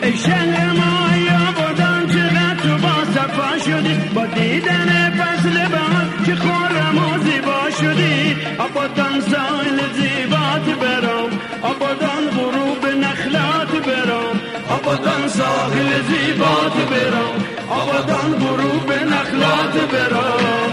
شهر ما آبادان چقدر تو با صفا شدی، با دیدن فصل بهار که خرم و زیبا شدی. آبادان ساحل زیبات برام، آبادان غروب نخلات برام، آبادان ساحل زیبات برام، آبادان غروب نخلات برام.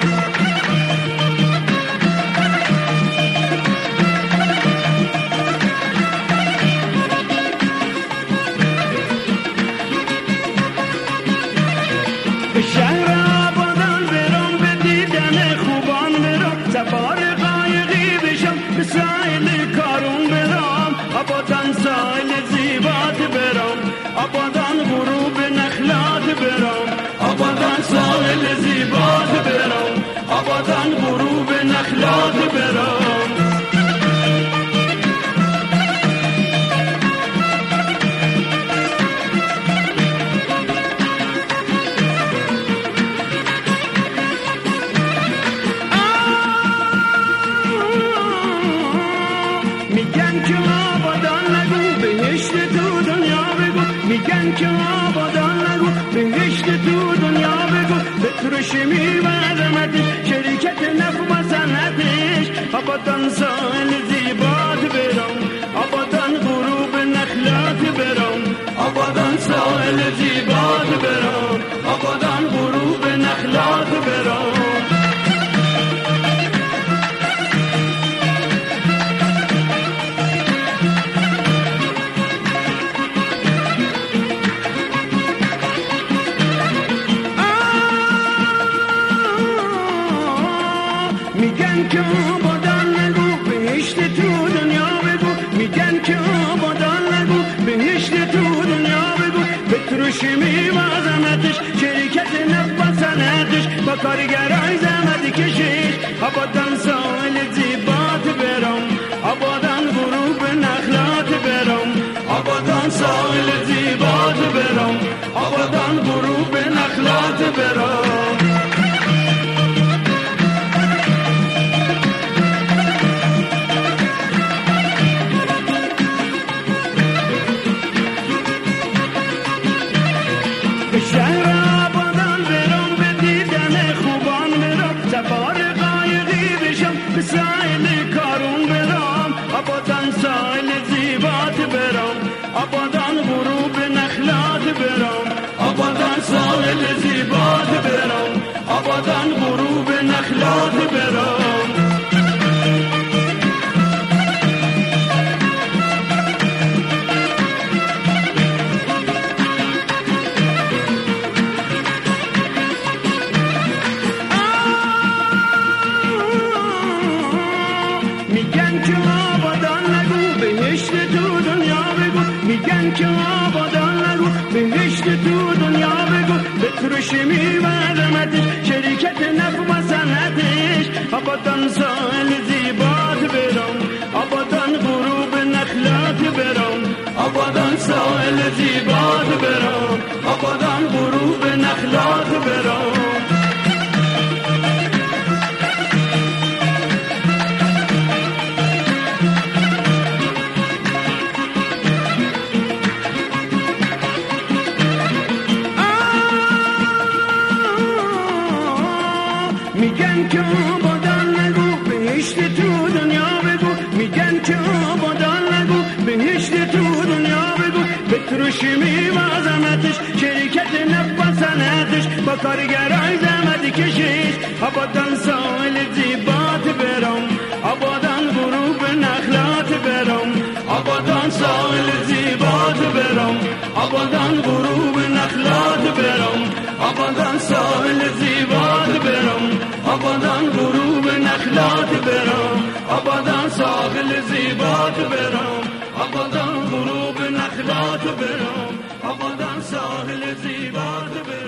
به شهر آبادان برام، به دیدن خوبان برام، سوار قایقی بشم به ساحل کارون برام. آبادان ساحل زیبات برام، آبادان غروب نخلات برام، آبادان ساحل زیبات برام، آبادان غروب نخلات برام. میگن که آبادان نگو بهشت تو دنیا بگو، میگن که آبادان نگو بهشت تو دنیا بگو. به ترشمی و عظمتش، شرکت نفت و صنعتش، آبادان ساحل زیبات برام، آبادان غروب نخلات برام، آبادان ساحل زیبات برام، آبادان غروب نخلات برام. میگن که آبادان نگو بهشت تو دنیا بگو، میگن که آبادان نگو بهشت تو دنیا بگو. به ترشمی و عظمتش، شرکت نفت و صنعتش، با کارگرای زحمت کشش، آبادان ساحل زیبات برام، آبادان غروب نخلات برام، آبادان ساحل زیبات برام، آبادان غروب نخلات برام. به شهر آبادان برام، به دیدن خوبان برام، سوار قایقی بشم به ساحل کارون برام. آبادان ساحل زیبات برام، آبادان غروب نخلات برام، آبادان ساحل زیبات برام، آبادان غروب نخلات برام. میگن که آبادان نگو بهشت تو دنیا بگو، میگن که آبادان نگو بهشت تو دنیا بگو. به ترشمی و عظمتش، شرکت نفت و صنعتش، آبادان ساحل زیبات برام، آبادان غروب نخلات برام، آبادان ساحل زیبات برام، آبادان غروب نخلات برام. میگن که آبادان نگو بهشت تو دنیا بگو، میگن که آبادان نگو بهشت تو دنیا بگو. به ترشمی و عظمتش، شرکت نفت و صنعتش، با کارگرای زحمت کشش، آبادان ساحل زیبات برام، آبادان غروب نخلات برام، آبادان ساحل زیبات برام، آبادان غروب نخلات برام، آبادان ساحل زیبات برام، آبادان غروب نخلات برام، آبادان ساحل زیبات برام، آبادان غروب نخلات برام، آبادان ساحل زیبات برام.